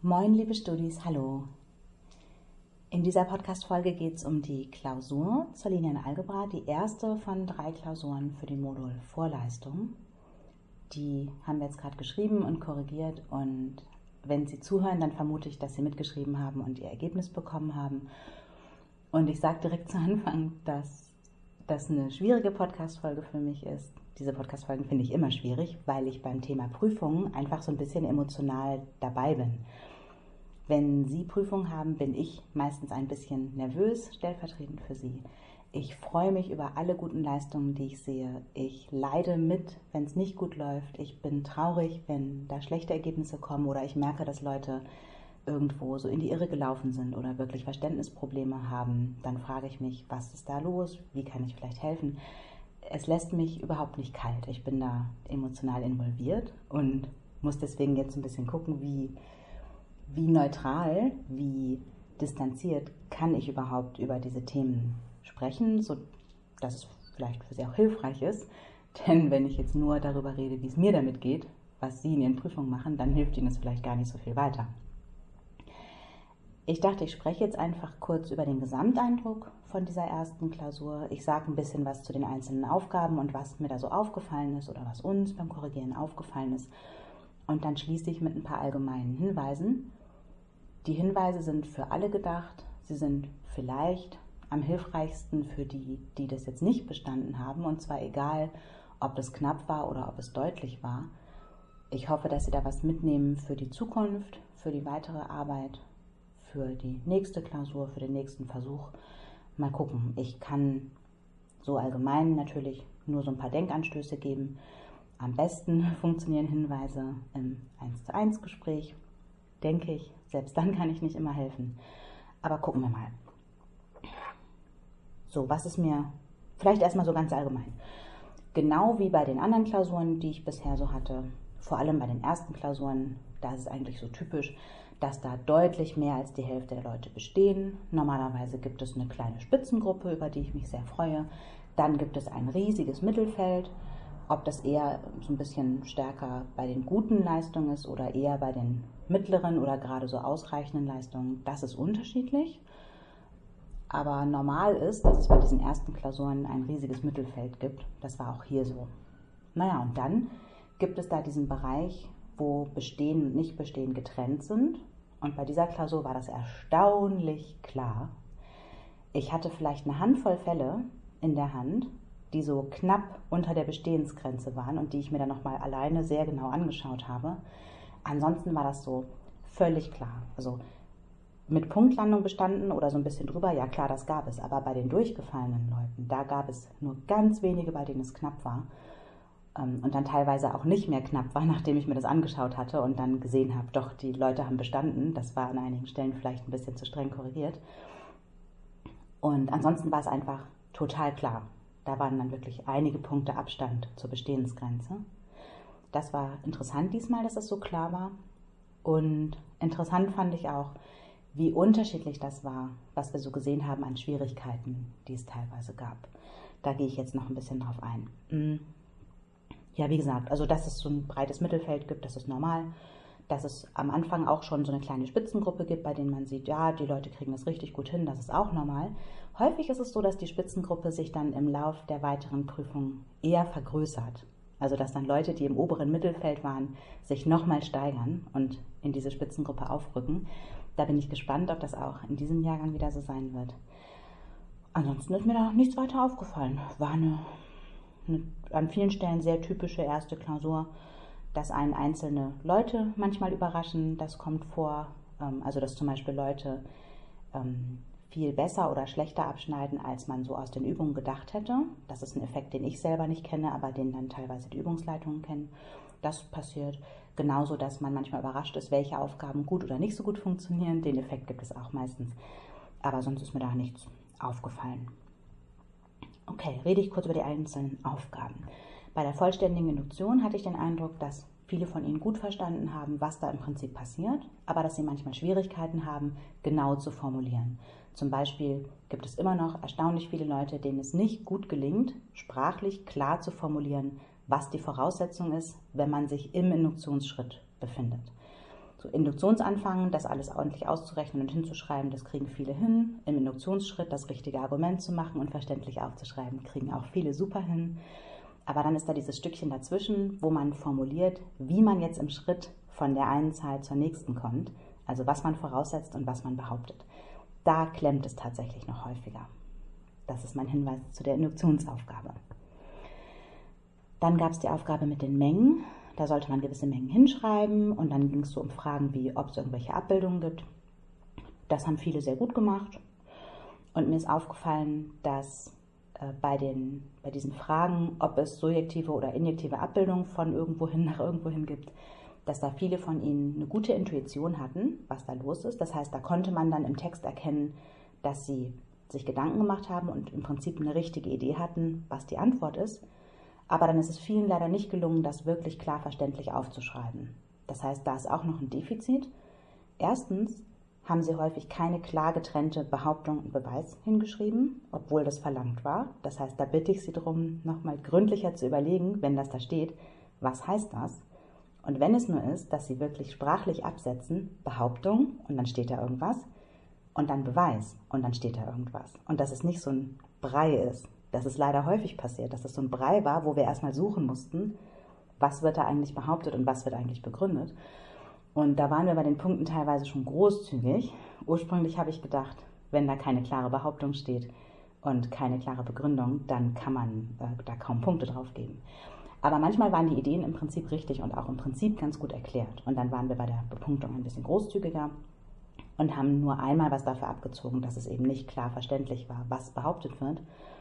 Moin liebe Studis, hallo. In dieser Podcast-Folge geht es um die Klausur zur linearen Algebra, die erste von 3 Klausuren für die Modul Vorleistung. Die haben wir jetzt gerade geschrieben und korrigiert und wenn Sie zuhören, dann vermute ich, dass Sie mitgeschrieben haben und Ihr Ergebnis bekommen haben. Und ich sage direkt zu Anfang, dass das eine schwierige Podcast-Folge für mich ist. Diese Podcast-Folgen finde ich immer schwierig, weil ich beim Thema Prüfungen einfach so ein bisschen emotional dabei bin. Wenn Sie Prüfungen haben, bin ich meistens ein bisschen nervös, stellvertretend für Sie. Ich freue mich über alle guten Leistungen, die ich sehe. Ich leide mit, wenn es nicht gut läuft. Ich bin traurig, wenn da schlechte Ergebnisse kommen oder ich merke, dass Leute irgendwo so in die Irre gelaufen sind oder wirklich Verständnisprobleme haben. Dann frage ich mich, was ist da los? Wie kann ich vielleicht helfen? Es lässt mich überhaupt nicht kalt. Ich bin da emotional involviert und muss deswegen jetzt ein bisschen gucken, wie neutral, wie distanziert kann ich überhaupt über diese Themen sprechen, so dass es vielleicht für Sie auch hilfreich ist. Denn wenn ich jetzt nur darüber rede, wie es mir damit geht, was Sie in Ihren Prüfungen machen, dann hilft Ihnen das vielleicht gar nicht so viel weiter. Ich dachte, ich spreche jetzt einfach kurz über den Gesamteindruck von dieser ersten Klausur. Ich sage ein bisschen was zu den einzelnen Aufgaben und was mir da so aufgefallen ist oder was uns beim Korrigieren aufgefallen ist. Und dann schließe ich mit ein paar allgemeinen Hinweisen. Die Hinweise sind für alle gedacht. Sie sind vielleicht am hilfreichsten für die, die das jetzt nicht bestanden haben. Und zwar egal, ob das knapp war oder ob es deutlich war. Ich hoffe, dass Sie da was mitnehmen für die Zukunft, für die weitere Arbeit, für die nächste Klausur, für den nächsten Versuch. Mal gucken. Ich kann so allgemein natürlich nur so ein paar Denkanstöße geben. Am besten funktionieren Hinweise im 1:1 Gespräch, denke ich. Selbst dann kann ich nicht immer helfen. Aber gucken wir mal. So, was ist mir, vielleicht erstmal so ganz allgemein. Genau wie bei den anderen Klausuren, die ich bisher so hatte, vor allem bei den ersten Klausuren, da ist es eigentlich so typisch, dass da deutlich mehr als die Hälfte der Leute bestehen. Normalerweise gibt es eine kleine Spitzengruppe, über die ich mich sehr freue. Dann gibt es ein riesiges Mittelfeld. Ob das eher so ein bisschen stärker bei den guten Leistungen ist oder eher bei den mittleren oder gerade so ausreichenden Leistungen, das ist unterschiedlich. Aber normal ist, dass es bei diesen ersten Klausuren ein riesiges Mittelfeld gibt. Das war auch hier so. Naja, und dann gibt es da diesen Bereich, wo Bestehen und Nicht-Bestehen getrennt sind. Und bei dieser Klausur war das erstaunlich klar. Ich hatte vielleicht eine Handvoll Fälle in der Hand, die so knapp unter der Bestehensgrenze waren und die ich mir dann nochmal alleine sehr genau angeschaut habe. Ansonsten war das so völlig klar. Also mit Punktlandung bestanden oder so ein bisschen drüber, ja klar, das gab es. Aber bei den durchgefallenen Leuten, da gab es nur ganz wenige, bei denen es knapp war. Und dann teilweise auch nicht mehr knapp war, nachdem ich mir das angeschaut hatte und dann gesehen habe, doch, die Leute haben bestanden. Das war an einigen Stellen vielleicht ein bisschen zu streng korrigiert. Und ansonsten war es einfach total klar. Da waren dann wirklich einige Punkte Abstand zur Bestehensgrenze. Das war interessant diesmal, dass es so klar war. Und interessant fand ich auch, wie unterschiedlich das war, was wir so gesehen haben an Schwierigkeiten, die es teilweise gab. Da gehe ich jetzt noch ein bisschen drauf ein. Ja, wie gesagt, also dass es so ein breites Mittelfeld gibt, das ist normal. Dass es am Anfang auch schon so eine kleine Spitzengruppe gibt, bei denen man sieht, ja, die Leute kriegen das richtig gut hin, das ist auch normal. Häufig ist es so, dass die Spitzengruppe sich dann im Lauf der weiteren Prüfung eher vergrößert. Also dass dann Leute, die im oberen Mittelfeld waren, sich nochmal steigern und in diese Spitzengruppe aufrücken. Da bin ich gespannt, ob das auch in diesem Jahrgang wieder so sein wird. Ansonsten ist mir da nichts weiter aufgefallen. War eine an vielen Stellen sehr typische erste Klausur, dass einen einzelne Leute manchmal überraschen, das kommt vor, also dass zum Beispiel Leute viel besser oder schlechter abschneiden, als man so aus den Übungen gedacht hätte. Das ist ein Effekt, den ich selber nicht kenne, aber den dann teilweise die Übungsleitungen kennen. Das passiert genauso, dass man manchmal überrascht ist, welche Aufgaben gut oder nicht so gut funktionieren. Den Effekt gibt es auch meistens, aber sonst ist mir da nichts aufgefallen. Okay, rede ich kurz über die einzelnen Aufgaben. Bei der vollständigen Induktion hatte ich den Eindruck, dass viele von Ihnen gut verstanden haben, was da im Prinzip passiert, aber dass Sie manchmal Schwierigkeiten haben, genau zu formulieren. Zum Beispiel gibt es immer noch erstaunlich viele Leute, denen es nicht gut gelingt, sprachlich klar zu formulieren, was die Voraussetzung ist, wenn man sich im Induktionsschritt befindet. So Induktionsanfang, das alles ordentlich auszurechnen und hinzuschreiben, das kriegen viele hin. Im Induktionsschritt das richtige Argument zu machen und verständlich aufzuschreiben, kriegen auch viele super hin. Aber dann ist da dieses Stückchen dazwischen, wo man formuliert, wie man jetzt im Schritt von der einen Zahl zur nächsten kommt, also was man voraussetzt und was man behauptet. Da klemmt es tatsächlich noch häufiger. Das ist mein Hinweis zu der Induktionsaufgabe. Dann gab es die Aufgabe mit den Mengen. Da sollte man gewisse Mengen hinschreiben und dann ging es so um Fragen wie, ob es irgendwelche Abbildungen gibt. Das haben viele sehr gut gemacht und mir ist aufgefallen, dass bei diesen Fragen, ob es surjektive oder injektive Abbildungen von irgendwohin nach irgendwohin gibt, dass da viele von ihnen eine gute Intuition hatten, was da los ist. Das heißt, da konnte man dann im Text erkennen, dass sie sich Gedanken gemacht haben und im Prinzip eine richtige Idee hatten, was die Antwort ist. Aber dann ist es vielen leider nicht gelungen, das wirklich klar verständlich aufzuschreiben. Das heißt, da ist auch noch ein Defizit. Erstens haben sie häufig keine klar getrennte Behauptung und Beweis hingeschrieben, obwohl das verlangt war. Das heißt, da bitte ich Sie darum, nochmal gründlicher zu überlegen, wenn das da steht, was heißt das? Und wenn es nur ist, dass Sie wirklich sprachlich absetzen, Behauptung und dann steht da irgendwas und dann Beweis und dann steht da irgendwas. Und dass es nicht so ein Brei ist. Das ist leider häufig passiert, dass es so ein Brei war, wo wir erstmal suchen mussten, was wird da eigentlich behauptet und was wird eigentlich begründet. Und da waren wir bei den Punkten teilweise schon großzügig. Ursprünglich habe ich gedacht, wenn da keine klare Behauptung steht und keine klare Begründung, dann kann man da kaum Punkte drauf geben. Aber manchmal waren die Ideen im Prinzip richtig und auch im Prinzip ganz gut erklärt. Und dann waren wir bei der Bepunktung ein bisschen großzügiger und haben nur einmal was dafür abgezogen, dass es eben nicht klar verständlich war, was behauptet wird.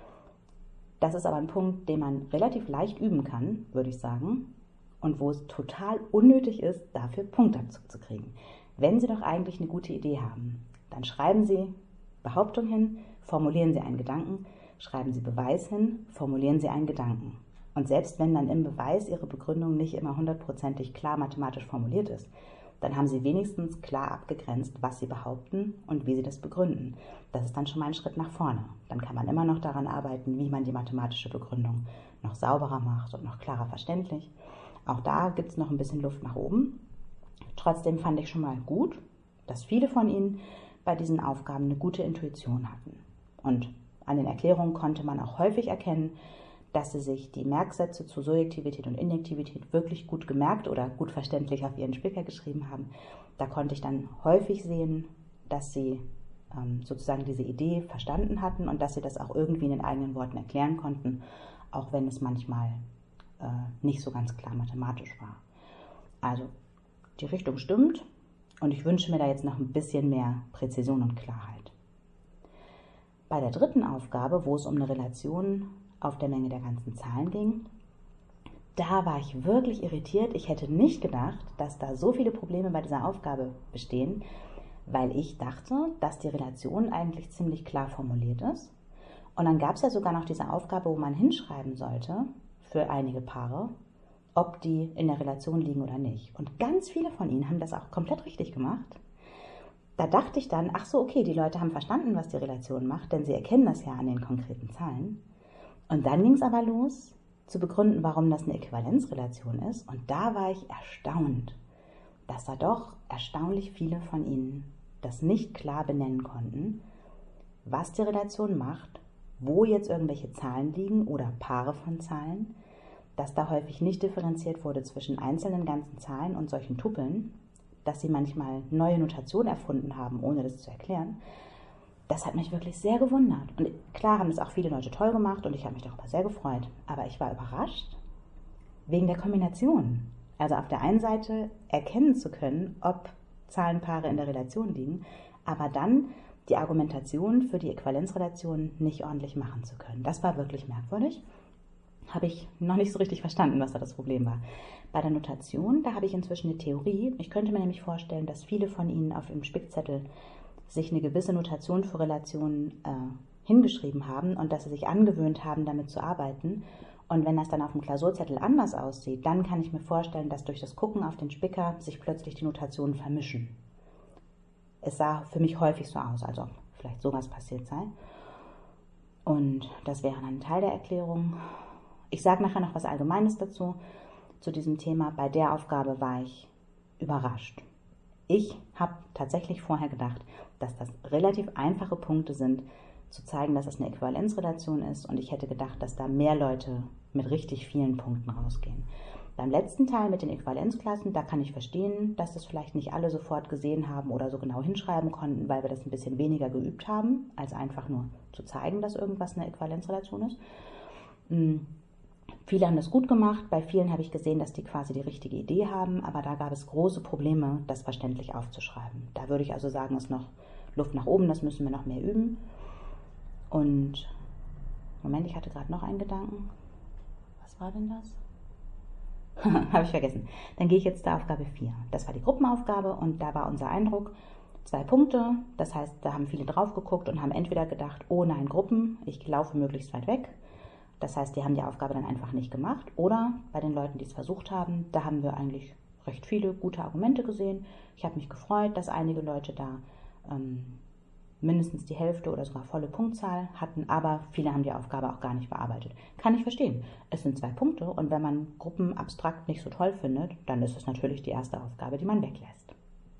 Das ist aber ein Punkt, den man relativ leicht üben kann, würde ich sagen, und wo es total unnötig ist, dafür Punktabzug zu kriegen. Wenn Sie doch eigentlich eine gute Idee haben, dann schreiben Sie Behauptung hin, formulieren Sie einen Gedanken, schreiben Sie Beweis hin, formulieren Sie einen Gedanken. Und selbst wenn dann im Beweis Ihre Begründung nicht immer 100%ig klar mathematisch formuliert ist, dann haben Sie wenigstens klar abgegrenzt, was Sie behaupten und wie Sie das begründen. Das ist dann schon mal ein Schritt nach vorne. Dann kann man immer noch daran arbeiten, wie man die mathematische Begründung noch sauberer macht und noch klarer verständlich. Auch da gibt es noch ein bisschen Luft nach oben. Trotzdem fand ich schon mal gut, dass viele von Ihnen bei diesen Aufgaben eine gute Intuition hatten. Und an den Erklärungen konnte man auch häufig erkennen, dass sie sich die Merksätze zu Surjektivität und Injektivität wirklich gut gemerkt oder gut verständlich auf ihren Spicker geschrieben haben. Da konnte ich dann häufig sehen, dass sie sozusagen diese Idee verstanden hatten und dass sie das auch irgendwie in den eigenen Worten erklären konnten, auch wenn es manchmal nicht so ganz klar mathematisch war. Also die Richtung stimmt und ich wünsche mir da jetzt noch ein bisschen mehr Präzision und Klarheit. Bei der dritten Aufgabe, wo es um eine Relation auf der Menge der ganzen Zahlen ging, da war ich wirklich irritiert. Ich hätte nicht gedacht, dass da so viele Probleme bei dieser Aufgabe bestehen, weil ich dachte, dass die Relation eigentlich ziemlich klar formuliert ist. Und dann gab es ja sogar noch diese Aufgabe, wo man hinschreiben sollte, für einige Paare, ob die in der Relation liegen oder nicht. Und ganz viele von ihnen haben das auch komplett richtig gemacht. Da dachte ich dann, ach so, okay, die Leute haben verstanden, was die Relation macht, denn sie erkennen das ja an den konkreten Zahlen. Und dann ging es aber los, zu begründen, warum das eine Äquivalenzrelation ist. Und da war ich erstaunt, dass da doch erstaunlich viele von Ihnen das nicht klar benennen konnten, was die Relation macht, wo jetzt irgendwelche Zahlen liegen oder Paare von Zahlen, dass da häufig nicht differenziert wurde zwischen einzelnen ganzen Zahlen und solchen Tupeln, dass sie manchmal neue Notationen erfunden haben, ohne das zu erklären. Das hat mich wirklich sehr gewundert. Und klar haben das auch viele Leute toll gemacht und ich habe mich darüber sehr gefreut. Aber ich war überrascht wegen der Kombination. Also auf der einen Seite erkennen zu können, ob Zahlenpaare in der Relation liegen, aber dann die Argumentation für die Äquivalenzrelation nicht ordentlich machen zu können. Das war wirklich merkwürdig. Habe ich noch nicht so richtig verstanden, was da das Problem war. Bei der Notation, da habe ich inzwischen eine Theorie. Ich könnte mir nämlich vorstellen, dass viele von Ihnen auf dem Spickzettel sich eine gewisse Notation für Relationen hingeschrieben haben und dass sie sich angewöhnt haben, damit zu arbeiten. Und wenn das dann auf dem Klausurzettel anders aussieht, dann kann ich mir vorstellen, dass durch das Gucken auf den Spicker sich plötzlich die Notationen vermischen. Es sah für mich häufig so aus, als ob vielleicht sowas passiert sei. Und das wäre dann ein Teil der Erklärung. Ich sage nachher noch was Allgemeines dazu, zu diesem Thema. Bei der Aufgabe war ich überrascht. Ich habe tatsächlich vorher gedacht, dass das relativ einfache Punkte sind, zu zeigen, dass es eine Äquivalenzrelation ist, und ich hätte gedacht, dass da mehr Leute mit richtig vielen Punkten rausgehen. Beim letzten Teil mit den Äquivalenzklassen, da kann ich verstehen, dass das vielleicht nicht alle sofort gesehen haben oder so genau hinschreiben konnten, weil wir das ein bisschen weniger geübt haben, als einfach nur zu zeigen, dass irgendwas eine Äquivalenzrelation ist. Viele haben das gut gemacht, bei vielen habe ich gesehen, dass die quasi die richtige Idee haben, aber da gab es große Probleme, das verständlich aufzuschreiben. Da würde ich also sagen, ist noch Luft nach oben, das müssen wir noch mehr üben. Und, Moment, ich hatte gerade noch einen Gedanken. Was war denn das? Habe ich vergessen. Dann gehe ich jetzt zur Aufgabe 4. Das war die Gruppenaufgabe und da war unser Eindruck 2 Punkte. Das heißt, da haben viele drauf geguckt und haben entweder gedacht, oh nein, Gruppen, ich laufe möglichst weit weg. Das heißt, die haben die Aufgabe dann einfach nicht gemacht. Oder bei den Leuten, die es versucht haben, da haben wir eigentlich recht viele gute Argumente gesehen. Ich habe mich gefreut, dass einige Leute da mindestens die Hälfte oder sogar volle Punktzahl hatten, aber viele haben die Aufgabe auch gar nicht bearbeitet. Kann ich verstehen. Es sind 2 Punkte und wenn man Gruppen abstrakt nicht so toll findet, dann ist es natürlich die erste Aufgabe, die man weglässt.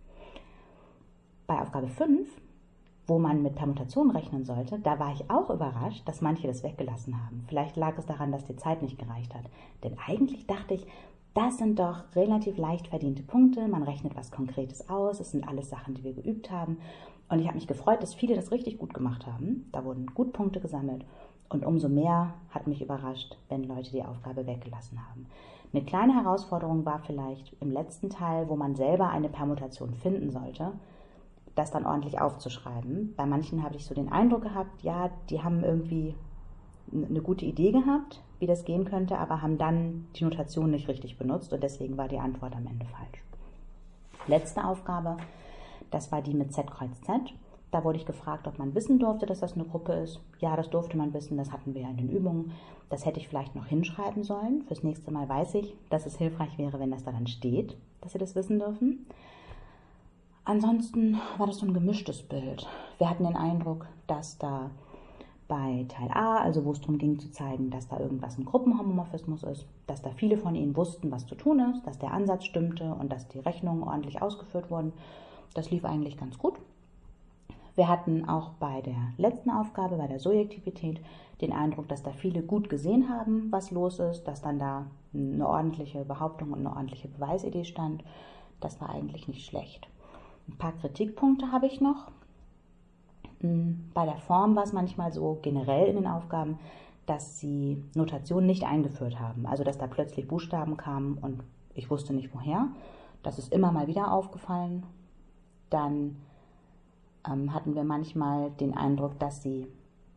Bei Aufgabe 5, wo man mit Permutationen rechnen sollte, da war ich auch überrascht, dass manche das weggelassen haben. Vielleicht lag es daran, dass die Zeit nicht gereicht hat. Denn eigentlich dachte ich, das sind doch relativ leicht verdiente Punkte, man rechnet was Konkretes aus, es sind alles Sachen, die wir geübt haben. Und ich habe mich gefreut, dass viele das richtig gut gemacht haben. Da wurden gut Punkte gesammelt. Und umso mehr hat mich überrascht, wenn Leute die Aufgabe weggelassen haben. Eine kleine Herausforderung war vielleicht im letzten Teil, wo man selber eine Permutation finden sollte, das dann ordentlich aufzuschreiben. Bei manchen habe ich so den Eindruck gehabt, ja, die haben irgendwie eine gute Idee gehabt, wie das gehen könnte, aber haben dann die Notation nicht richtig benutzt und deswegen war die Antwort am Ende falsch. Letzte Aufgabe, das war die mit Z Kreuz Z. Da wurde ich gefragt, ob man wissen durfte, dass das eine Gruppe ist. Ja, das durfte man wissen, das hatten wir ja in den Übungen. Das hätte ich vielleicht noch hinschreiben sollen. Fürs nächste Mal weiß ich, dass es hilfreich wäre, wenn das da dann steht, dass Sie das wissen dürfen. Ansonsten war das so ein gemischtes Bild. Wir hatten den Eindruck, dass da bei Teil A, also wo es darum ging zu zeigen, dass da irgendwas ein Gruppenhomomorphismus ist, dass da viele von Ihnen wussten, was zu tun ist, dass der Ansatz stimmte und dass die Rechnungen ordentlich ausgeführt wurden. Das lief eigentlich ganz gut. Wir hatten auch bei der letzten Aufgabe, bei der Surjektivität, den Eindruck, dass da viele gut gesehen haben, was los ist, dass dann da eine ordentliche Behauptung und eine ordentliche Beweisidee stand. Das war eigentlich nicht schlecht. Ein paar Kritikpunkte habe ich noch. Bei der Form war es manchmal so generell in den Aufgaben, dass sie Notation nicht eingeführt haben. Also dass da plötzlich Buchstaben kamen und ich wusste nicht woher. Das ist immer mal wieder aufgefallen. Dann hatten wir manchmal den Eindruck, dass sie,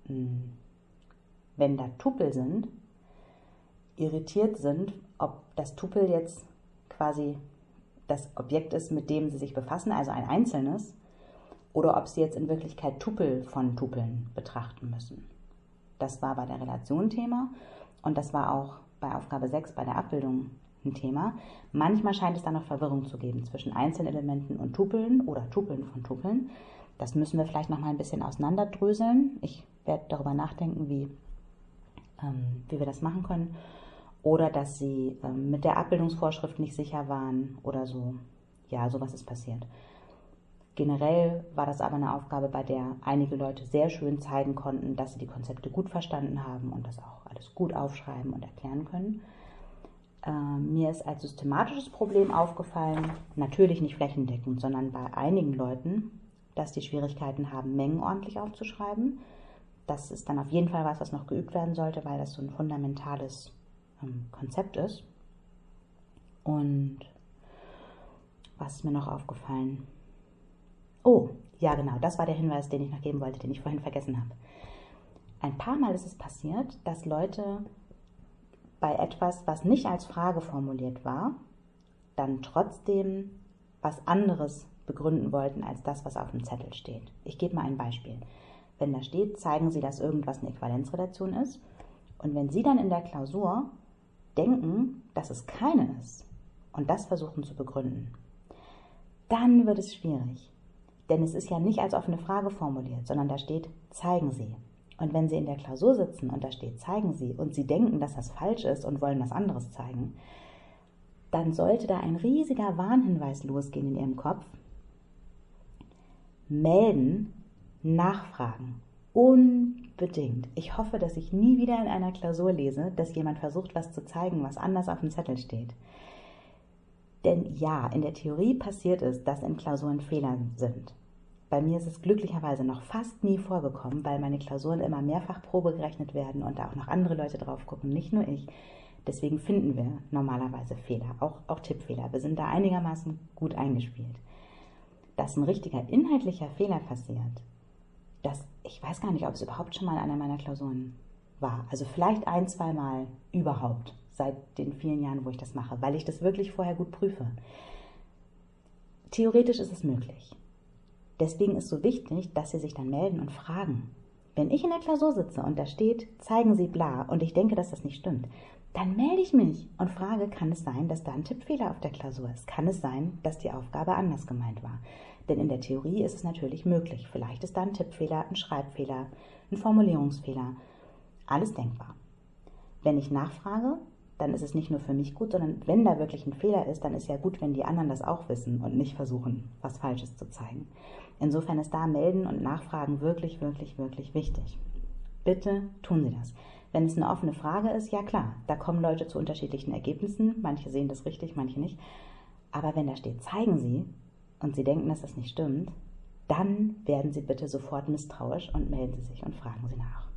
wenn da Tupel sind, irritiert sind, ob das Tupel jetzt quasi das Objekt ist, mit dem sie sich befassen, also ein einzelnes, oder ob sie jetzt in Wirklichkeit Tupel von Tupeln betrachten müssen. Das war bei der Relation Thema und das war auch bei Aufgabe 6 bei der Abbildung ein Thema. Manchmal scheint es da noch Verwirrung zu geben zwischen Einzelelementen und Tupeln oder Tupeln von Tupeln. Das müssen wir vielleicht noch mal ein bisschen auseinanderdröseln. Ich werde darüber nachdenken, wie wir das machen können. Oder dass sie mit der Abbildungsvorschrift nicht sicher waren oder so. Ja, sowas ist passiert. Generell war das aber eine Aufgabe, bei der einige Leute sehr schön zeigen konnten, dass sie die Konzepte gut verstanden haben und das auch alles gut aufschreiben und erklären können. Mir ist als systematisches Problem aufgefallen, natürlich nicht flächendeckend, sondern bei einigen Leuten, dass die Schwierigkeiten haben, Mengen ordentlich aufzuschreiben. Das ist dann auf jeden Fall was noch geübt werden sollte, weil das so ein fundamentales Konzept ist. Und was ist mir noch aufgefallen? Oh, ja genau, das war der Hinweis, den ich noch geben wollte, den ich vorhin vergessen habe. Ein paar Mal ist es passiert, dass Leute bei etwas, was nicht als Frage formuliert war, dann trotzdem was anderes begründen wollten als das, was auf dem Zettel steht. Ich gebe mal ein Beispiel. Wenn da steht, zeigen Sie, dass irgendwas eine Äquivalenzrelation ist, und wenn Sie dann in der Klausur denken, dass es keine ist und das versuchen zu begründen, dann wird es schwierig. Denn es ist ja nicht als offene Frage formuliert, sondern da steht, zeigen Sie. Und wenn Sie in der Klausur sitzen und da steht, zeigen Sie, und Sie denken, dass das falsch ist und wollen was anderes zeigen, dann sollte da ein riesiger Warnhinweis losgehen in Ihrem Kopf, melden, nachfragen. Unbedingt. Ich hoffe, dass ich nie wieder in einer Klausur lese, dass jemand versucht, was zu zeigen, was anders auf dem Zettel steht. Denn ja, in der Theorie passiert es, dass in Klausuren Fehler sind. Bei mir ist es glücklicherweise noch fast nie vorgekommen, weil meine Klausuren immer mehrfach probegerechnet werden und da auch noch andere Leute drauf gucken, nicht nur ich. Deswegen finden wir normalerweise Fehler, auch Tippfehler. Wir sind da einigermaßen gut eingespielt. Dass ein richtiger inhaltlicher Fehler passiert, ich weiß gar nicht, ob es überhaupt schon mal in einer meiner Klausuren war. Also vielleicht 1-2 Mal überhaupt, seit den vielen Jahren, wo ich das mache, weil ich das wirklich vorher gut prüfe. Theoretisch ist es möglich. Deswegen ist so wichtig, dass Sie sich dann melden und fragen. Wenn ich in der Klausur sitze und da steht, zeigen Sie bla, und ich denke, dass das nicht stimmt, dann melde ich mich und frage, kann es sein, dass da ein Tippfehler auf der Klausur ist? Kann es sein, dass die Aufgabe anders gemeint war? Denn in der Theorie ist es natürlich möglich. Vielleicht ist da ein Tippfehler, ein Schreibfehler, ein Formulierungsfehler. Alles denkbar. Wenn ich nachfrage, dann ist es nicht nur für mich gut, sondern wenn da wirklich ein Fehler ist, dann ist ja gut, wenn die anderen das auch wissen und nicht versuchen, was Falsches zu zeigen. Insofern ist da Melden und Nachfragen wirklich, wirklich, wirklich wichtig. Bitte tun Sie das. Wenn es eine offene Frage ist, ja klar, da kommen Leute zu unterschiedlichen Ergebnissen. Manche sehen das richtig, manche nicht. Aber wenn da steht, zeigen Sie, und Sie denken, dass das nicht stimmt, dann werden Sie bitte sofort misstrauisch und melden Sie sich und fragen Sie nach.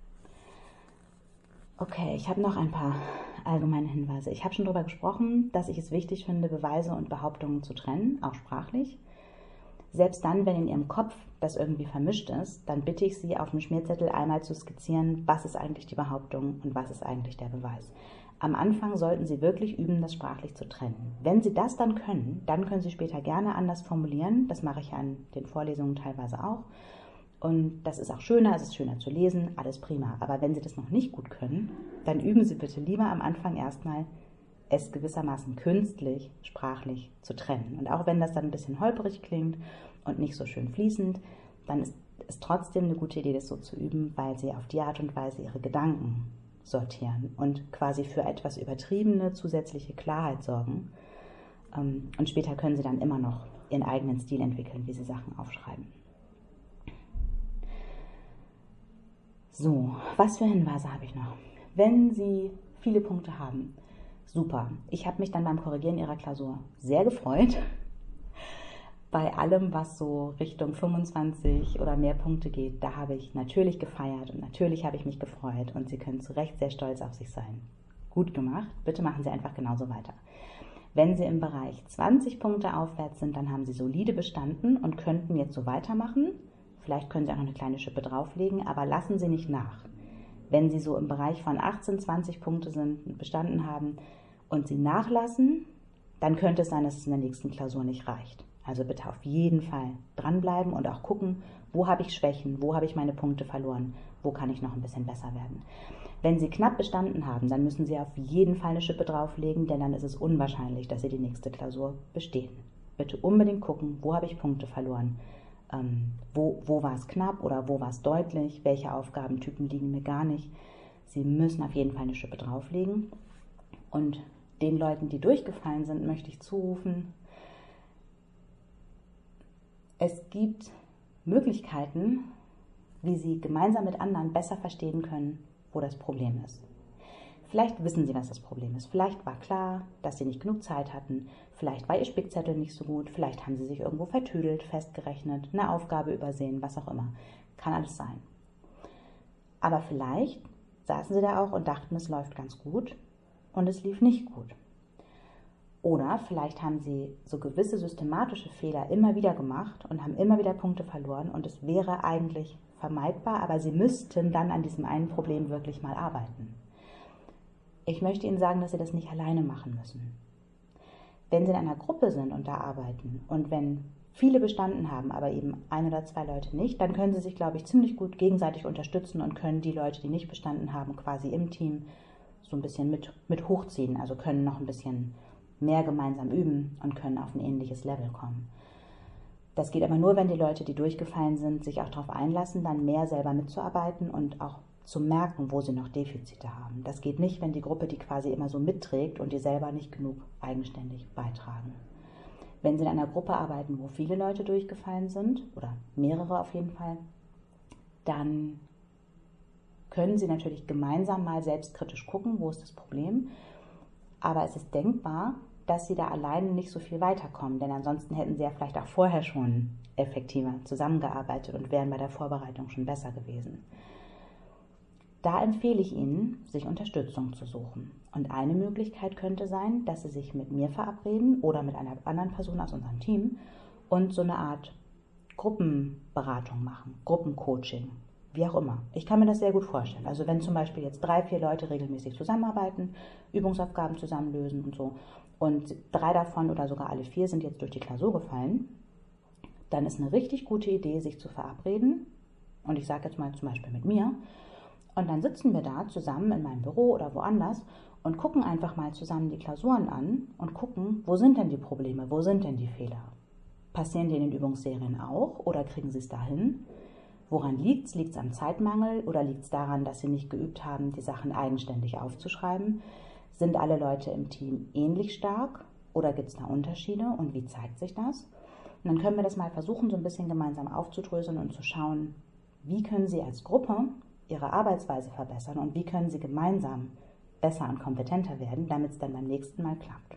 Okay, ich habe noch ein paar allgemeine Hinweise. Ich habe schon darüber gesprochen, dass ich es wichtig finde, Beweise und Behauptungen zu trennen, auch sprachlich. Selbst dann, wenn in Ihrem Kopf das irgendwie vermischt ist, dann bitte ich Sie, auf dem Schmierzettel einmal zu skizzieren, was ist eigentlich die Behauptung und was ist eigentlich der Beweis. Am Anfang sollten Sie wirklich üben, das sprachlich zu trennen. Wenn Sie das dann können Sie später gerne anders formulieren. Das mache ich ja in den Vorlesungen teilweise auch. Und das ist auch schöner, es ist schöner zu lesen, alles prima. Aber wenn Sie das noch nicht gut können, dann üben Sie bitte lieber am Anfang erstmal, es gewissermaßen künstlich, sprachlich zu trennen. Und auch wenn das dann ein bisschen holperig klingt und nicht so schön fließend, dann ist es trotzdem eine gute Idee, das so zu üben, weil Sie auf die Art und Weise Ihre Gedanken sortieren und quasi für etwas übertriebene zusätzliche Klarheit sorgen. Und später können Sie dann immer noch Ihren eigenen Stil entwickeln, wie Sie Sachen aufschreiben. So, was für Hinweise habe ich noch? Wenn Sie viele Punkte haben, super. Ich habe mich dann beim Korrigieren Ihrer Klausur sehr gefreut. Bei allem, was so Richtung 25 oder mehr Punkte geht, da habe ich natürlich gefeiert und natürlich habe ich mich gefreut und Sie können zu Recht sehr stolz auf sich sein. Gut gemacht, bitte machen Sie einfach genauso weiter. Wenn Sie im Bereich 20 Punkte aufwärts sind, dann haben Sie solide bestanden und könnten jetzt so weitermachen. Vielleicht können Sie auch noch eine kleine Schippe drauflegen, aber lassen Sie nicht nach. Wenn Sie so im Bereich von 18, 20 Punkte sind, bestanden haben und Sie nachlassen, dann könnte es sein, dass es in der nächsten Klausur nicht reicht. Also bitte auf jeden Fall dranbleiben und auch gucken, wo habe ich Schwächen, wo habe ich meine Punkte verloren, wo kann ich noch ein bisschen besser werden. Wenn Sie knapp bestanden haben, dann müssen Sie auf jeden Fall eine Schippe drauflegen, denn dann ist es unwahrscheinlich, dass Sie die nächste Klausur bestehen. Bitte unbedingt gucken, wo habe ich Punkte verloren, wo war es knapp oder wo war es deutlich, welche Aufgabentypen liegen mir gar nicht. Sie müssen auf jeden Fall eine Schippe drauflegen. Und den Leuten, die durchgefallen sind, möchte ich zurufen, es gibt Möglichkeiten, wie Sie gemeinsam mit anderen besser verstehen können, wo das Problem ist. Vielleicht wissen Sie, was das Problem ist. Vielleicht war klar, dass Sie nicht genug Zeit hatten. Vielleicht war Ihr Spickzettel nicht so gut. Vielleicht haben Sie sich irgendwo vertüdelt, festgerechnet, eine Aufgabe übersehen, was auch immer. Kann alles sein. Aber vielleicht saßen Sie da auch und dachten, es läuft ganz gut und es lief nicht gut. Oder vielleicht haben Sie so gewisse systematische Fehler immer wieder gemacht und haben immer wieder Punkte verloren und es wäre eigentlich vermeidbar, aber Sie müssten dann an diesem einen Problem wirklich mal arbeiten. Ich möchte Ihnen sagen, dass Sie das nicht alleine machen müssen. Wenn Sie in einer Gruppe sind und da arbeiten und wenn viele bestanden haben, aber eben 1 oder 2 Leute nicht, dann können Sie sich, glaube ich, ziemlich gut gegenseitig unterstützen und können die Leute, die nicht bestanden haben, quasi im Team so ein bisschen mit hochziehen, also können noch ein bisschen mehr gemeinsam üben und können auf ein ähnliches Level kommen. Das geht aber nur, wenn die Leute, die durchgefallen sind, sich auch darauf einlassen, dann mehr selber mitzuarbeiten und auch zu merken, wo sie noch Defizite haben. Das geht nicht, wenn die Gruppe die quasi immer so mitträgt und die selber nicht genug eigenständig beitragen. Wenn Sie in einer Gruppe arbeiten, wo viele Leute durchgefallen sind, oder mehrere auf jeden Fall, dann können Sie natürlich gemeinsam mal selbstkritisch gucken, wo ist das Problem. Aber es ist denkbar, dass Sie da alleine nicht so viel weiterkommen, denn ansonsten hätten Sie ja vielleicht auch vorher schon effektiver zusammengearbeitet und wären bei der Vorbereitung schon besser gewesen. Da empfehle ich Ihnen, sich Unterstützung zu suchen. Und eine Möglichkeit könnte sein, dass Sie sich mit mir verabreden oder mit einer anderen Person aus unserem Team und so eine Art Gruppenberatung machen, Gruppencoaching, wie auch immer. Ich kann mir das sehr gut vorstellen. Also wenn zum Beispiel jetzt 3, 4 Leute regelmäßig zusammenarbeiten, Übungsaufgaben zusammen lösen und so, und 3 davon oder sogar alle 4 sind jetzt durch die Klausur gefallen, dann ist eine richtig gute Idee, sich zu verabreden. Und ich sage jetzt mal zum Beispiel mit mir. Und dann sitzen wir da zusammen in meinem Büro oder woanders und gucken einfach mal zusammen die Klausuren an und gucken, wo sind denn die Probleme, wo sind denn die Fehler? Passieren die in den Übungsserien auch oder kriegen Sie es dahin? Woran liegt es? Liegt es am Zeitmangel oder liegt es daran, dass Sie nicht geübt haben, die Sachen eigenständig aufzuschreiben? Sind alle Leute im Team ähnlich stark oder gibt es da Unterschiede und wie zeigt sich das? Und dann können wir das mal versuchen, so ein bisschen gemeinsam aufzudröseln und zu schauen, wie können Sie als Gruppe Ihre Arbeitsweise verbessern und wie können Sie gemeinsam besser und kompetenter werden, damit es dann beim nächsten Mal klappt.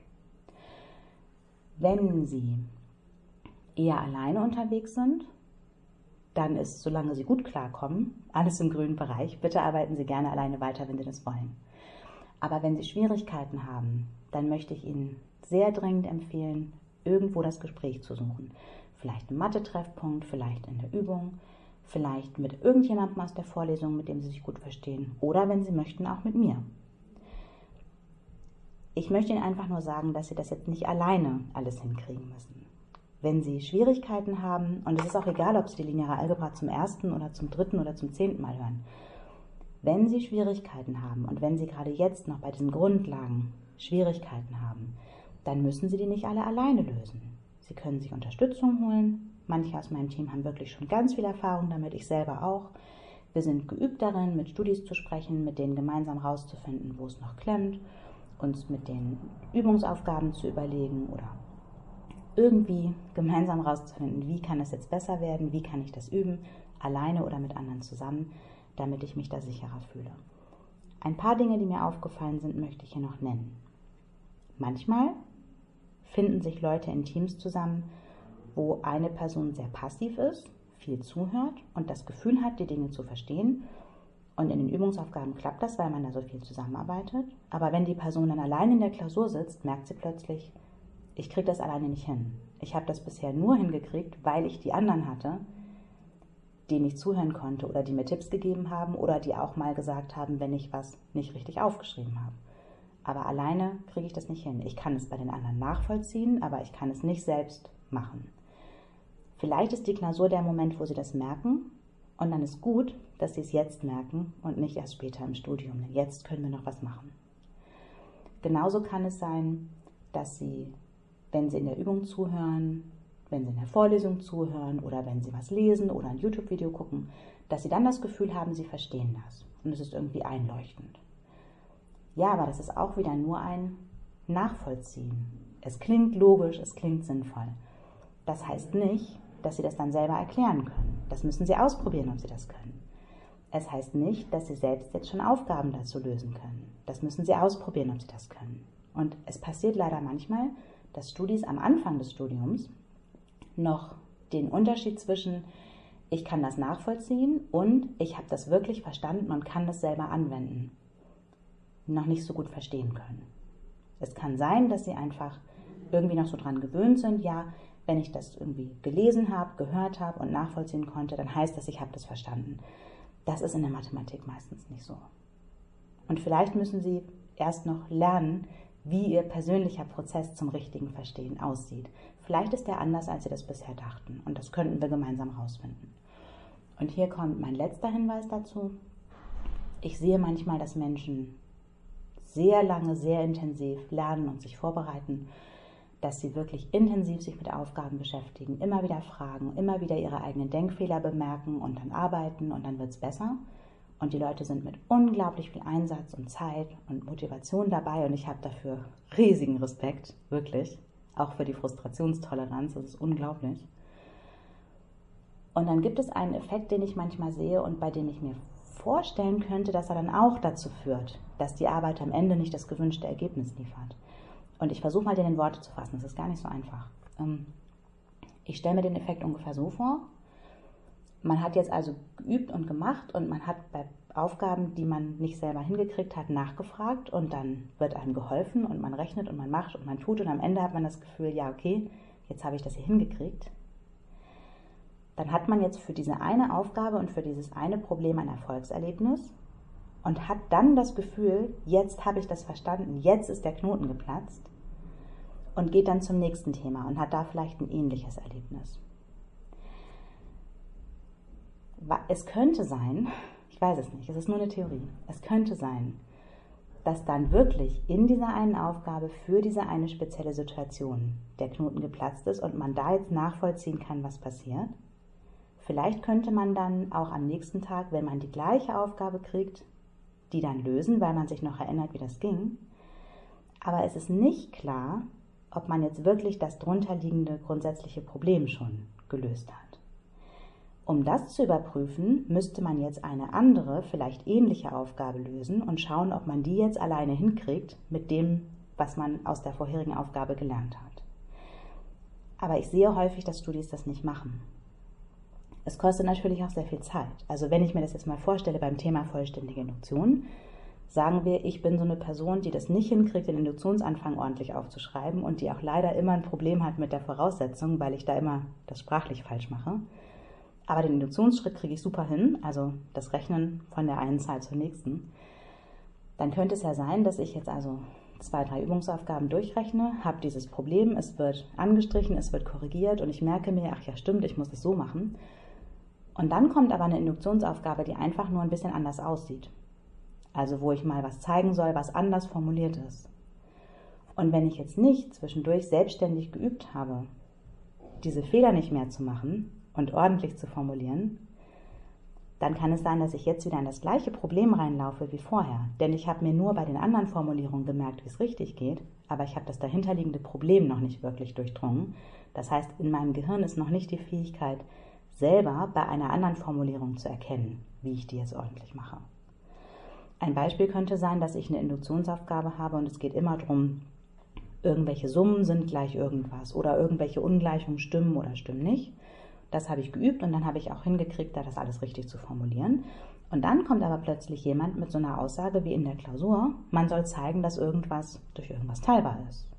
Wenn Sie eher alleine unterwegs sind, dann ist, solange Sie gut klarkommen, alles im grünen Bereich. Bitte arbeiten Sie gerne alleine weiter, wenn Sie das wollen. Aber wenn Sie Schwierigkeiten haben, dann möchte ich Ihnen sehr dringend empfehlen, irgendwo das Gespräch zu suchen. Vielleicht einen Mathe-Treffpunkt, vielleicht in der Übung, vielleicht mit irgendjemandem aus der Vorlesung, mit dem Sie sich gut verstehen. Oder wenn Sie möchten, auch mit mir. Ich möchte Ihnen einfach nur sagen, dass Sie das jetzt nicht alleine alles hinkriegen müssen. Wenn Sie Schwierigkeiten haben, und es ist auch egal, ob Sie die lineare Algebra zum 1. oder zum 3. oder zum 10. Mal hören, wenn Sie Schwierigkeiten haben und wenn Sie gerade jetzt noch bei diesen Grundlagen Schwierigkeiten haben, dann müssen Sie die nicht alle alleine lösen. Sie können sich Unterstützung holen. Manche aus meinem Team haben wirklich schon ganz viel Erfahrung damit, ich selber auch. Wir sind geübt darin, mit Studis zu sprechen, mit denen gemeinsam rauszufinden, wo es noch klemmt, uns mit den Übungsaufgaben zu überlegen oder irgendwie gemeinsam rauszufinden, wie kann es jetzt besser werden, wie kann ich das üben, alleine oder mit anderen zusammen, damit ich mich da sicherer fühle. Ein paar Dinge, die mir aufgefallen sind, möchte ich hier noch nennen. Manchmal finden sich Leute in Teams zusammen, wo eine Person sehr passiv ist, viel zuhört und das Gefühl hat, die Dinge zu verstehen. Und in den Übungsaufgaben klappt das, weil man da so viel zusammenarbeitet. Aber wenn die Person dann allein in der Klausur sitzt, merkt sie plötzlich, ich kriege das alleine nicht hin. Ich habe das bisher nur hingekriegt, weil ich die anderen hatte, denen ich zuhören konnte oder die mir Tipps gegeben haben oder die auch mal gesagt haben, wenn ich was nicht richtig aufgeschrieben habe. Aber alleine kriege ich das nicht hin. Ich kann es bei den anderen nachvollziehen, aber ich kann es nicht selbst machen. Vielleicht ist die Klausur der Moment, wo Sie das merken und dann ist gut, dass Sie es jetzt merken und nicht erst später im Studium, denn jetzt können wir noch was machen. Genauso kann es sein, dass Sie, wenn Sie in der Übung zuhören, wenn Sie in der Vorlesung zuhören oder wenn Sie was lesen oder ein YouTube-Video gucken, dass Sie dann das Gefühl haben, Sie verstehen das und es ist irgendwie einleuchtend. Ja, aber das ist auch wieder nur ein Nachvollziehen. Es klingt logisch, es klingt sinnvoll. Das heißt nicht, dass Sie das dann selber erklären können. Das müssen Sie ausprobieren, ob Sie das können. Es heißt nicht, dass Sie selbst jetzt schon Aufgaben dazu lösen können. Das müssen Sie ausprobieren, ob Sie das können. Und es passiert leider manchmal, dass Studis am Anfang des Studiums noch den Unterschied zwischen ich kann das nachvollziehen und ich habe das wirklich verstanden und kann das selber anwenden, noch nicht so gut verstehen können. Es kann sein, dass Sie einfach irgendwie noch so dran gewöhnt sind, ja, wenn ich das irgendwie gelesen habe, gehört habe und nachvollziehen konnte, dann heißt das, ich habe das verstanden. Das ist in der Mathematik meistens nicht so. Und vielleicht müssen Sie erst noch lernen, wie Ihr persönlicher Prozess zum richtigen Verstehen aussieht. Vielleicht ist der anders, als Sie das bisher dachten. Und das könnten wir gemeinsam rausfinden. Und hier kommt mein letzter Hinweis dazu. Ich sehe manchmal, dass Menschen sehr lange, sehr intensiv lernen und sich vorbereiten, dass sie wirklich intensiv sich mit Aufgaben beschäftigen, immer wieder fragen, immer wieder ihre eigenen Denkfehler bemerken und dann arbeiten und dann wird es besser. Und die Leute sind mit unglaublich viel Einsatz und Zeit und Motivation dabei und ich habe dafür riesigen Respekt, wirklich. auch für die Frustrationstoleranz, das ist unglaublich. Und dann gibt es einen Effekt, den ich manchmal sehe und bei dem ich mir vorstellen könnte, dass er dann auch dazu führt, dass die Arbeit am Ende nicht das gewünschte Ergebnis liefert. Und ich versuche mal, den in Worte zu fassen, das ist gar nicht so einfach. Ich stelle mir den Effekt ungefähr so vor: Man hat jetzt also geübt und gemacht und man hat bei Aufgaben, die man nicht selber hingekriegt hat, nachgefragt und dann wird einem geholfen und man rechnet und man macht und man tut und am Ende hat man das Gefühl, ja okay, jetzt habe ich das hier hingekriegt. Dann hat man jetzt für diese eine Aufgabe und für dieses eine Problem ein Erfolgserlebnis und hat dann das Gefühl, jetzt habe ich das verstanden, jetzt ist der Knoten geplatzt und geht dann zum nächsten Thema und hat da vielleicht ein ähnliches Erlebnis. Es könnte sein, ich weiß es nicht, es ist nur eine Theorie, es könnte sein, dass dann wirklich in dieser einen Aufgabe für diese eine spezielle Situation der Knoten geplatzt ist und man da jetzt nachvollziehen kann, was passiert. Vielleicht könnte man dann auch am nächsten Tag, wenn man die gleiche Aufgabe kriegt, die dann lösen, weil man sich noch erinnert, wie das ging. Aber es ist nicht klar, ob man jetzt wirklich das drunterliegende grundsätzliche Problem schon gelöst hat. Um das zu überprüfen, müsste man jetzt eine andere, vielleicht ähnliche Aufgabe lösen und schauen, ob man die jetzt alleine hinkriegt mit dem, was man aus der vorherigen Aufgabe gelernt hat. Aber ich sehe häufig, dass Studis das nicht machen. Es kostet natürlich auch sehr viel Zeit. Also wenn ich mir das jetzt mal vorstelle beim Thema vollständige Induktion, sagen wir, ich bin so eine Person, die das nicht hinkriegt, den Induktionsanfang ordentlich aufzuschreiben und die auch leider immer ein Problem hat mit der Voraussetzung, weil ich da immer das sprachlich falsch mache. Aber den Induktionsschritt kriege ich super hin, also das Rechnen von der einen Zahl zur nächsten. Dann könnte es ja sein, dass ich jetzt also 2, 3 Übungsaufgaben durchrechne, habe dieses Problem, es wird angestrichen, es wird korrigiert und ich merke mir, ach ja stimmt, ich muss es so machen. Und dann kommt aber eine Induktionsaufgabe, die einfach nur ein bisschen anders aussieht. Also wo ich mal was zeigen soll, was anders formuliert ist. Und wenn ich jetzt nicht zwischendurch selbstständig geübt habe, diese Fehler nicht mehr zu machen und ordentlich zu formulieren, dann kann es sein, dass ich jetzt wieder in das gleiche Problem reinlaufe wie vorher. Denn ich habe mir nur bei den anderen Formulierungen gemerkt, wie es richtig geht, aber ich habe das dahinterliegende Problem noch nicht wirklich durchdrungen. Das heißt, in meinem Gehirn ist noch nicht die Fähigkeit, selber bei einer anderen Formulierung zu erkennen, wie ich die jetzt ordentlich mache. Ein Beispiel könnte sein, dass ich eine Induktionsaufgabe habe und es geht immer darum, irgendwelche Summen sind gleich irgendwas oder irgendwelche Ungleichungen stimmen oder stimmen nicht. Das habe ich geübt und dann habe ich auch hingekriegt, da das alles richtig zu formulieren. Und dann kommt aber plötzlich jemand mit so einer Aussage wie in der Klausur, man soll zeigen, dass irgendwas durch irgendwas teilbar ist.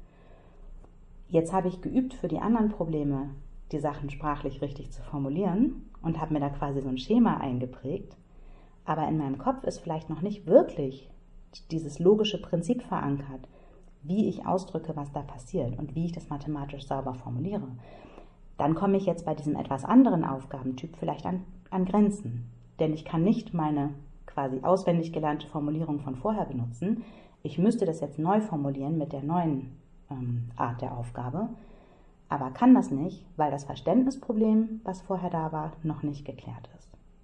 Jetzt habe ich geübt für die anderen Probleme, die Sachen sprachlich richtig zu formulieren und habe mir da quasi so ein Schema eingeprägt. Aber in meinem Kopf ist vielleicht noch nicht wirklich dieses logische Prinzip verankert, wie ich ausdrücke, was da passiert und wie ich das mathematisch sauber formuliere. Dann komme ich jetzt bei diesem etwas anderen Aufgabentyp vielleicht an Grenzen. Denn ich kann nicht meine quasi auswendig gelernte Formulierung von vorher benutzen. Ich müsste das jetzt neu formulieren mit der neuen Art der Aufgabe, aber kann das nicht, weil das Verständnisproblem, was vorher da war, noch nicht geklärt ist.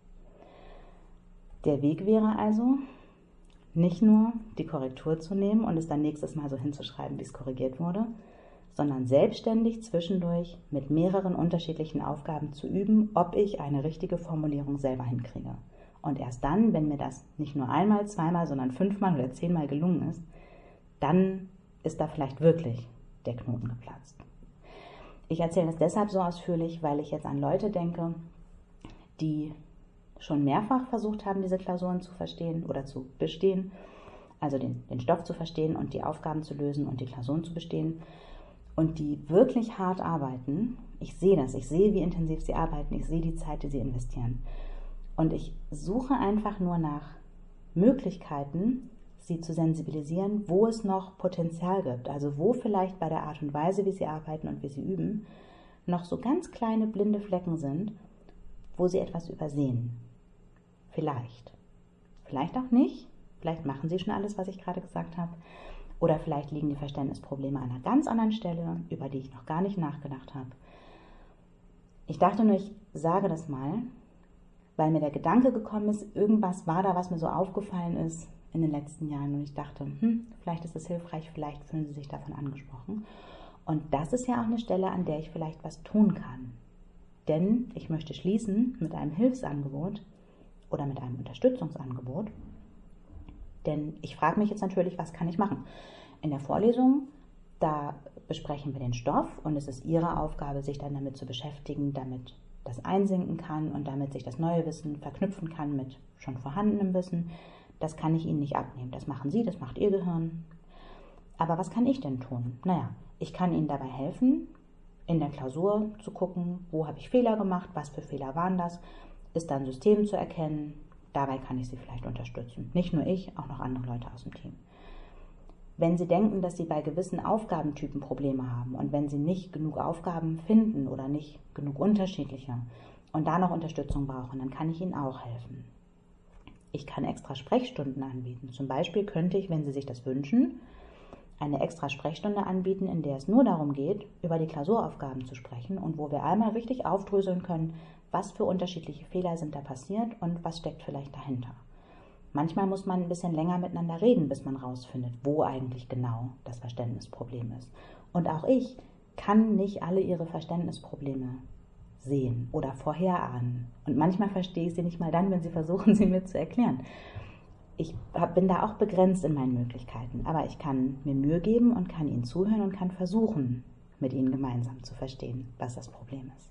Der Weg wäre also, nicht nur die Korrektur zu nehmen und es dann nächstes Mal so hinzuschreiben, wie es korrigiert wurde, sondern selbstständig zwischendurch mit mehreren unterschiedlichen Aufgaben zu üben, ob ich eine richtige Formulierung selber hinkriege. Und erst dann, wenn mir das nicht nur einmal, zweimal, sondern 5-mal oder 10-mal gelungen ist, dann ist da vielleicht wirklich der Knoten geplatzt. Ich erzähle das deshalb so ausführlich, weil ich jetzt an Leute denke, die schon mehrfach versucht haben, diese Klausuren zu verstehen oder zu bestehen, also den Stoff zu verstehen und die Aufgaben zu lösen und die Klausuren zu bestehen und die wirklich hart arbeiten. Ich sehe das, ich sehe, wie intensiv sie arbeiten, ich sehe die Zeit, die sie investieren. Und ich suche einfach nur nach Möglichkeiten, sie zu sensibilisieren, wo es noch Potenzial gibt, also wo vielleicht bei der Art und Weise, wie sie arbeiten und wie sie üben, noch so ganz kleine blinde Flecken sind, wo sie etwas übersehen. Vielleicht. Vielleicht auch nicht. Vielleicht machen sie schon alles, was ich gerade gesagt habe. Oder vielleicht liegen die Verständnisprobleme an einer ganz anderen Stelle, über die ich noch gar nicht nachgedacht habe. Ich dachte nur, ich sage das mal, weil mir der Gedanke gekommen ist, irgendwas war da, was mir so aufgefallen ist in den letzten Jahren. Und ich dachte, vielleicht ist es hilfreich, vielleicht fühlen Sie sich davon angesprochen. Und das ist ja auch eine Stelle, an der ich vielleicht was tun kann. Denn ich möchte schließen mit einem Hilfsangebot oder mit einem Unterstützungsangebot. Denn ich frage mich jetzt natürlich, was kann ich machen? In der Vorlesung, da besprechen wir den Stoff und es ist Ihre Aufgabe, sich dann damit zu beschäftigen, damit das einsinken kann und damit sich das neue Wissen verknüpfen kann mit schon vorhandenem Wissen. Das kann ich Ihnen nicht abnehmen. Das machen Sie, das macht Ihr Gehirn. Aber was kann ich denn tun? Naja, ich kann Ihnen dabei helfen, in der Klausur zu gucken, wo habe ich Fehler gemacht, was für Fehler waren das, ist da ein System zu erkennen. Dabei kann ich Sie vielleicht unterstützen. Nicht nur ich, auch noch andere Leute aus dem Team. Wenn Sie denken, dass Sie bei gewissen Aufgabentypen Probleme haben und wenn Sie nicht genug Aufgaben finden oder nicht genug unterschiedliche und da noch Unterstützung brauchen, dann kann ich Ihnen auch helfen. Ich kann extra Sprechstunden anbieten. Zum Beispiel könnte ich, wenn Sie sich das wünschen, eine extra Sprechstunde anbieten, in der es nur darum geht, über die Klausuraufgaben zu sprechen und wo wir einmal richtig aufdröseln können, was für unterschiedliche Fehler sind da passiert und was steckt vielleicht dahinter. Manchmal muss man ein bisschen länger miteinander reden, bis man rausfindet, wo eigentlich genau das Verständnisproblem ist. Und auch ich kann nicht alle Ihre Verständnisprobleme sehen oder vorherahnen. Und manchmal verstehe ich sie nicht mal dann, wenn Sie versuchen, sie mir zu erklären. Ich bin da auch begrenzt in meinen Möglichkeiten, aber ich kann mir Mühe geben und kann Ihnen zuhören und kann versuchen, mit Ihnen gemeinsam zu verstehen, was das Problem ist.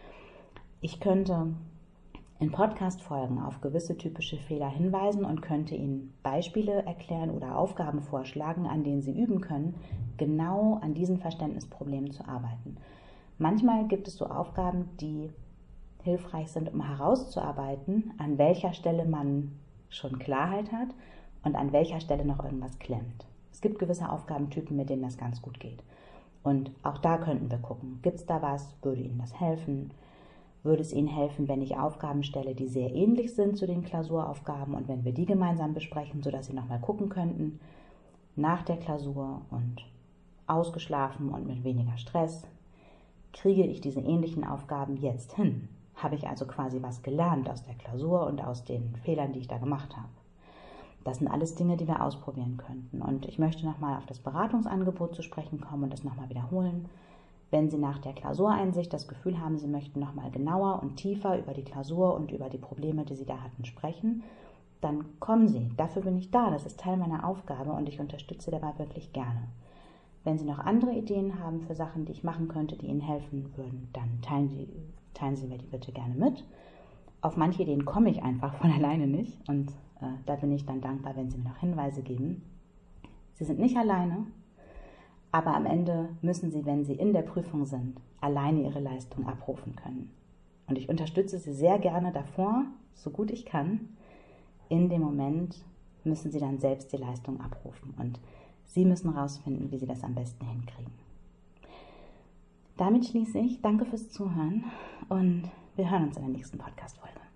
Ich könnte in Podcast-Folgen auf gewisse typische Fehler hinweisen und könnte Ihnen Beispiele erklären oder Aufgaben vorschlagen, an denen Sie üben können, genau an diesen Verständnisproblemen zu arbeiten. Manchmal gibt es so Aufgaben, die hilfreich sind, um herauszuarbeiten, an welcher Stelle man schon Klarheit hat und an welcher Stelle noch irgendwas klemmt. Es gibt gewisse Aufgabentypen, mit denen das ganz gut geht. Und auch da könnten wir gucken, gibt es da was, würde Ihnen das helfen? Würde es Ihnen helfen, wenn ich Aufgaben stelle, die sehr ähnlich sind zu den Klausuraufgaben und wenn wir die gemeinsam besprechen, sodass Sie nochmal gucken könnten, nach der Klausur und ausgeschlafen und mit weniger Stress, kriege ich diese ähnlichen Aufgaben jetzt hin? Habe ich also quasi was gelernt aus der Klausur und aus den Fehlern, die ich da gemacht habe? Das sind alles Dinge, die wir ausprobieren könnten. Und ich möchte nochmal auf das Beratungsangebot zu sprechen kommen und das nochmal wiederholen. Wenn Sie nach der Klausureinsicht das Gefühl haben, Sie möchten nochmal genauer und tiefer über die Klausur und über die Probleme, die Sie da hatten, sprechen, dann kommen Sie. Dafür bin ich da. Das ist Teil meiner Aufgabe und ich unterstütze dabei wirklich gerne. Wenn Sie noch andere Ideen haben für Sachen, die ich machen könnte, die Ihnen helfen würden, dann teilen Sie mir die bitte gerne mit. Auf manche Ideen komme ich einfach von alleine nicht und da bin ich dann dankbar, wenn Sie mir noch Hinweise geben. Sie sind nicht alleine, aber am Ende müssen Sie, wenn Sie in der Prüfung sind, alleine Ihre Leistung abrufen können. Und ich unterstütze Sie sehr gerne davor, so gut ich kann. In dem Moment müssen Sie dann selbst die Leistung abrufen und Sie müssen herausfinden, wie Sie das am besten hinkriegen. Damit schließe ich. Danke fürs Zuhören und wir hören uns in der nächsten Podcast-Folge.